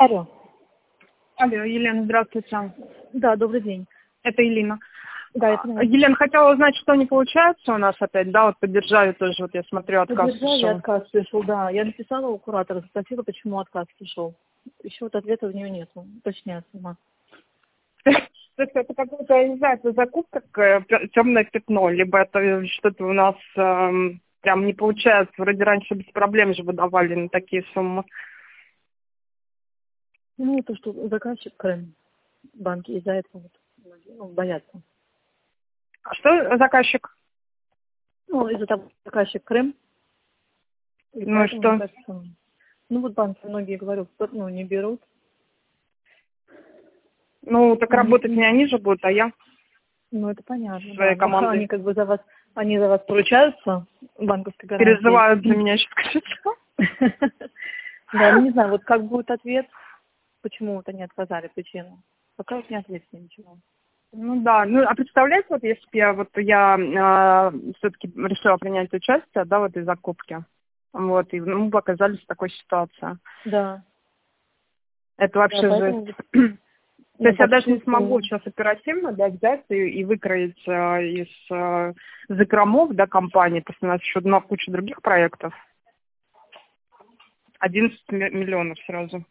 Алло. Алло, Елена, здравствуйте. Да, добрый день. Это Елена. Да, я поняла. Елена, хотела узнать, что не получается у нас опять, да, вот поддержали тоже, вот я смотрю, отказ Поддержали, пришел. отказ пришел, да. Я написала у куратора, спросила, почему отказ пришел. Еще вот ответа у нее нету, уточняю сама. То есть это какая-то, я не знаю, это закупка, темное пятно, либо это что-то у нас прям не получается. Вроде раньше без проблем же выдавали на такие суммы. Ну, то, что заказчик Крым, банки из-за этого вот, боятся. А что заказчик? Ну, из-за того, что заказчик Крым, и Ну и поэтому, мне что? кажется, ну, вот банки многие, говорю, ну, не берут. Ну, так работать не они же будут, а я Ну, это понятно, своей да. Но командой. они как бы они за вас поручаются, банковской гарантией. Переживают за меня сейчас, кажется. Да, ну не знаю, вот как будет ответ, почему вот они отказали, причину. Пока вот не ответили ничего. Ну да, ну а представляете, вот если бы я все-таки решила принять участие, да, в этой закупке, вот, и мы бы оказались в такой ситуации. Да, Это да, вообще поэтому жесть. То ну, есть я по даже не таким смогу суммам. сейчас оперативно, да, взять и выкроить из закромов, да, компании, потому что у нас еще куча других проектов. 11 миллионов сразу.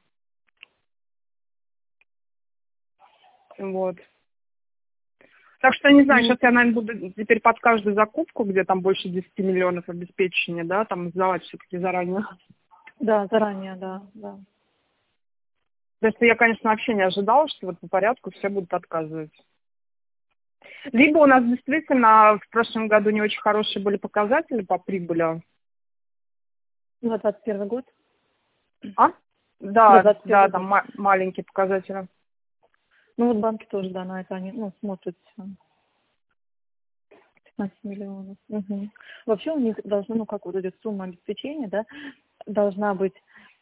Вот. Так что, не знаю, Ну, сейчас я, наверное, буду теперь под каждую закупку, где там больше 10 миллионов обеспечения, да, там сдавать все-таки заранее. да, заранее, да, да. Потому что я, конечно, вообще не ожидала, что вот по порядку все будут отказывать. Либо у нас действительно в прошлом году не очень хорошие были показатели по прибыли. На 21 год? А? Да, Да, 21 да, год. там маленькие показатели. Ну вот банки тоже, да, на это они, ну, смотрят 15 миллионов. Угу. Вообще у них должна, ну как вот эта сумма обеспечения, да, должна быть,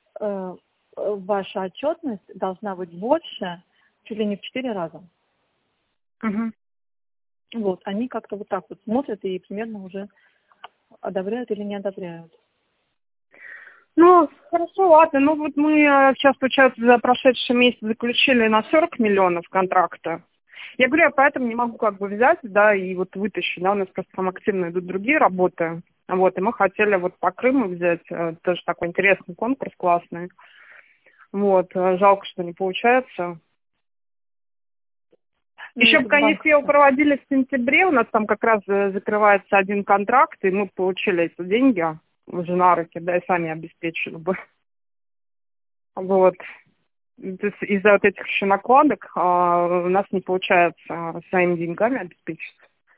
ваша отчетность должна быть больше, чуть ли не в 4 раза. Угу. Вот, они как-то вот так вот смотрят и примерно уже одобряют или не одобряют. Ну, хорошо, ладно. Ну, вот мы сейчас, получается, за прошедший месяц заключили на 40 миллионов контракта. Я говорю, я поэтому не могу как бы взять, да, и вот вытащить, да, у нас просто там активно идут другие работы. Вот, и мы хотели вот по Крыму взять, тоже такой интересный конкурс, классный. Вот, жалко, что не получается. Ну, Еще бы, этот конечно, банк, его проводили в сентябре, у нас там как раз закрывается один контракт, и мы получили эти деньги уже на руки, да, и сами обеспечили бы. Вот. То есть из-за вот этих еще накладок у нас не получается своими деньгами обеспечить.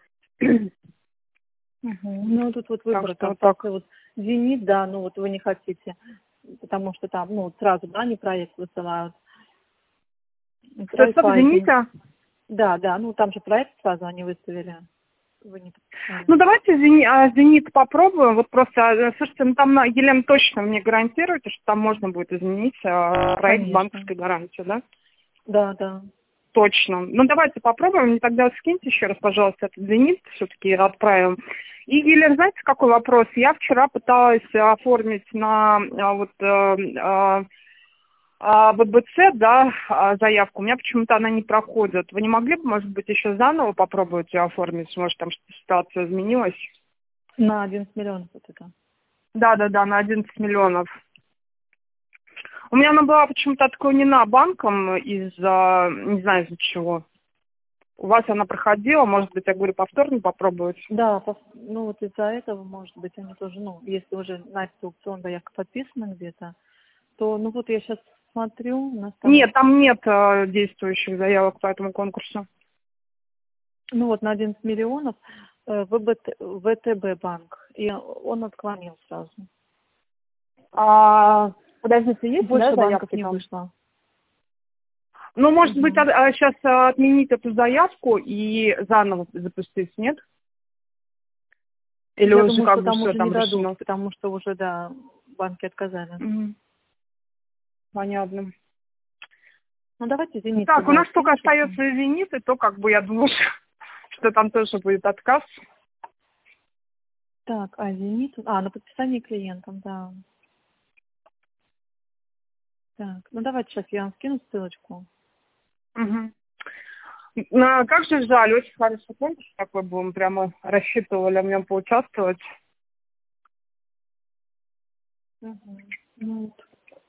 ну, тут вот Так выбор что вот остался. так. Вот «Зенит», да, ну, вот вы не хотите, потому что там, ну, сразу, да, они проект высылают. Что в Райфайзен. «Зените»? Да, да, ну, там же проект сразу они выставили. Вы не подписали. Ну, давайте «Зенит» попробуем. Вот просто, слушайте, ну там Елена точно мне гарантирует, что там можно будет изменить проект Конечно. банковской гарантии, да? Да, да. Точно. Ну, давайте попробуем. Мне тогда скиньте еще раз, пожалуйста, этот «Зенит», все-таки отправим. И, Елена, знаете, какой вопрос? Я вчера пыталась оформить на ББЦ, да, заявку. У меня почему-то она не проходит. Вы не могли бы, может быть, еще заново попробовать ее оформить? Может, там что-то ситуация изменилась? На 11 миллионов вот это. Да, на 11 миллионов. У меня она была почему-то отклонена банком из-за, не знаю из-за чего. У вас она проходила, может быть, я говорю, повторно попробовать? Да, ну, вот из-за этого, может быть, они тоже, ну, если уже на этот аукцион заявка подписана где-то, то, ну, вот я сейчас смотрю, у нас там, Нет, там нет действующих заявок по этому конкурсу. ну, вот на 11 миллионов ВТБ банк, и он отклонил сразу. Подождите, есть, да, Больше банков заявки не там? вышло. Ну, может быть, Угу. сейчас отменить эту заявку и заново запустить, нет? Или Я уже думаю, что как бы там все уже не там дадут, решено? потому что уже, да, банки отказали. Мгм. Понятно. Ну, давайте «Зенит» Так, у туда нас только скиньте. остается «Зенит», и то, как бы, я думаю, что там тоже будет отказ. Так, «Зенит», на подписание клиентам, да. Так, ну давайте сейчас я вам скину ссылочку. Угу. Как же жаль, очень хороший конкурс такой был, мы прямо рассчитывали в нем поучаствовать. Угу. Ну, вот,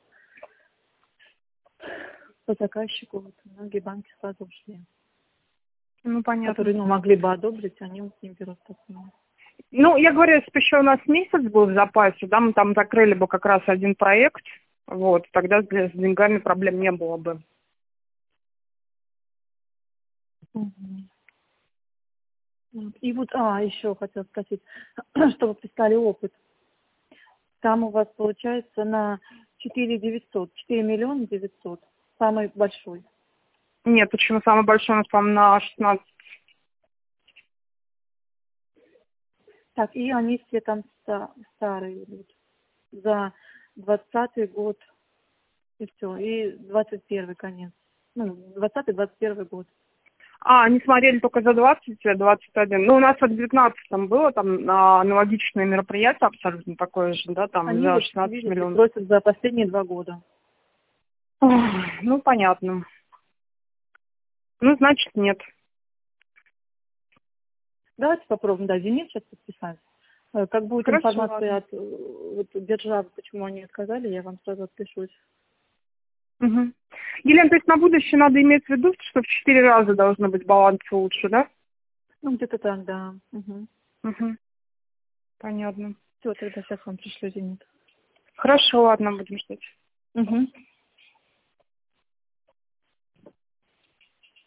по заказчику вот, многие банки сразу ушли. Ну, понятно. Которые могли бы одобрить, они вот не берут такое. Ну, я говорю, если бы еще у нас месяц был в запасе, да, мы там закрыли бы как раз один проект, вот, тогда с деньгами проблем не было бы. Мгм. Вот. И вот, еще хотела спросить, что вы писали опыт. Там у вас получается на 4 900, 4 миллиона 900, самый большой. Нет, почему самый большой у нас, по-моему, на 16. Так, и они все там старые идут. За 20-й год и все. И 21-й конец. Ну, 20-21 год. Они смотрели только за 20, 21. Ну, у нас вот в 19-м было там аналогичное мероприятие абсолютно такое же, да, там Они за вот, 16 видите, миллионов. просят за последние 2 года. Ох, ну, понятно. Ну, значит, нет. Давайте попробуем, да, «Зенит» сейчас подписать. Как будет Хорошо, информация ладно. от вот, державы, почему они отказали, я вам сразу отпишусь. Угу. Елена, то есть на будущее надо иметь в виду, что в 4 раза должно быть баланс лучше, да? Ну, где-то так, да. Угу. Угу. Понятно. Все, тогда сейчас вам пришлю «Зенит». Хорошо, ладно, будем ждать. Угу.